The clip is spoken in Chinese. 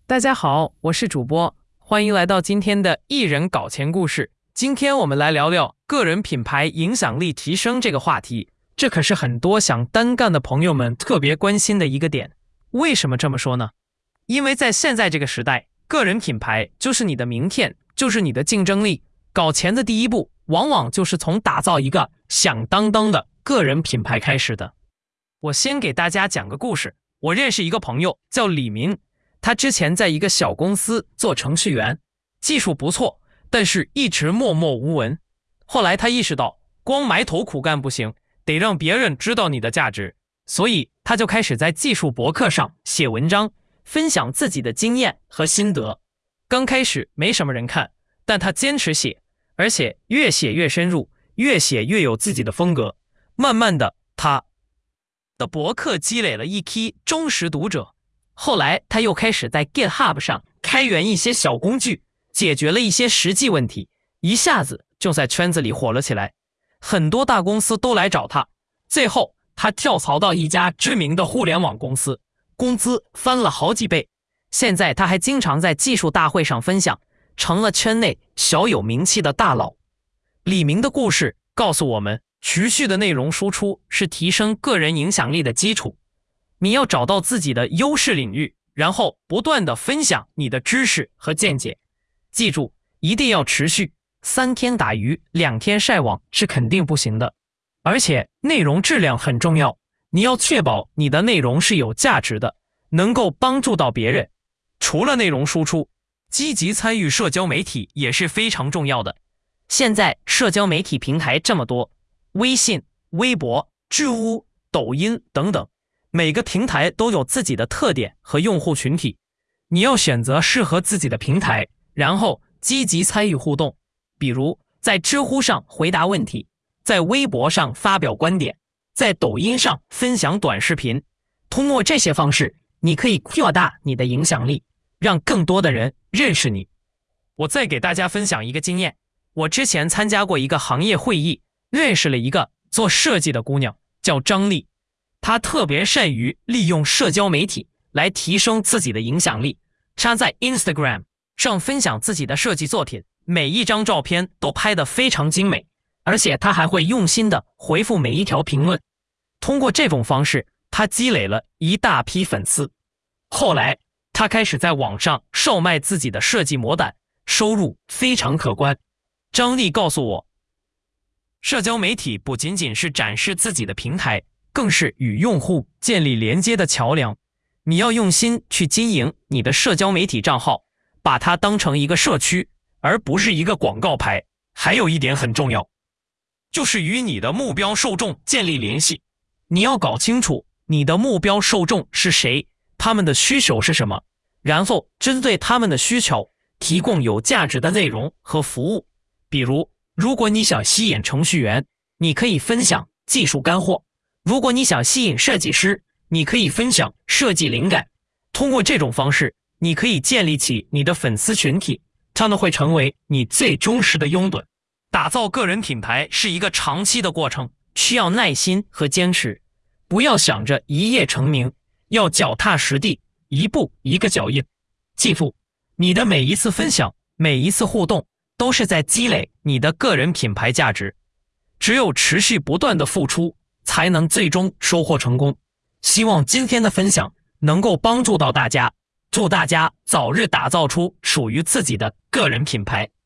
大家好，我是主播，欢迎来到今天的艺人搞钱故事。今天我们来聊聊个人品牌影响力提升这个话题，这可是很多想单干的朋友们特别关心的一个点。为什么这么说呢？因为在现在这个时代，个人品牌就是你的名片，就是你的竞争力。搞钱的第一步，往往就是从打造一个响当当的个人品牌开始的。我先给大家讲个故事。我认识一个朋友叫李明，他之前在一个小公司做程序员，技术不错，但是一直默默无闻。后来他意识到，光埋头苦干不行，得让别人知道你的价值，所以他就开始在技术博客上写文章，分享自己的经验和心得。刚开始没什么人看，但他坚持写，而且越写越深入，越写越有自己的风格。慢慢的，他的博客积累了一批忠实读者。后来他又开始在 GitHub 上开源一些小工具，解决了一些实际问题，一下子就在圈子里火了起来。很多大公司都来找他，最后他跳槽到一家知名的互联网公司，工资翻了好几倍。现在他还经常在技术大会上分享，成了圈内小有名气的大佬。李明的故事告诉我们，持续的内容输出是提升个人影响力的基础。你要找到自己的优势领域，然后不断的分享你的知识和见解。记住，一定要持续，3天打鱼2天晒网是肯定不行的。而且内容质量很重要，你要确保你的内容是有价值的，能够帮助到别人。除了内容输出，积极参与社交媒体也是非常重要的。现在社交媒体平台这么多，微信、微博、知乎、抖音等等，每个平台都有自己的特点和用户群体，你要选择适合自己的平台，然后积极参与互动。比如在知乎上回答问题，在微博上发表观点，在抖音上分享短视频。通过这些方式，你可以扩大你的影响力，让更多的人认识你。我再给大家分享一个经验，我之前参加过一个行业会议，认识了一个做设计的姑娘，叫张丽。她特别善于利用社交媒体来提升自己的影响力。她在 Instagram 上分享自己的设计作品，每一张照片都拍得非常精美，而且她还会用心的回复每一条评论。通过这种方式，她积累了一大批粉丝。后来她开始在网上售卖自己的设计模板，收入非常可观。张丽告诉我，社交媒体不仅仅是展示自己的平台，更是与用户建立连接的桥梁。你要用心去经营你的社交媒体账号，把它当成一个社区，而不是一个广告牌。还有一点很重要，就是与你的目标受众建立联系。你要搞清楚你的目标受众是谁，他们的需求是什么，然后针对他们的需求，提供有价值的内容和服务。比如，如果你想吸引程序员，你可以分享技术干货；如果你想吸引设计师，你可以分享设计灵感。通过这种方式，你可以建立起你的粉丝群体，他们会成为你最忠实的拥趸。打造个人品牌是一个长期的过程，需要耐心和坚持。不要想着一夜成名，要脚踏实地，一步一个脚印。记住，你的每一次分享，每一次互动，都是在积累你的个人品牌价值。只有持续不断的付出，才能最终收获成功。希望今天的分享能够帮助到大家，祝大家早日打造出属于自己的个人品牌。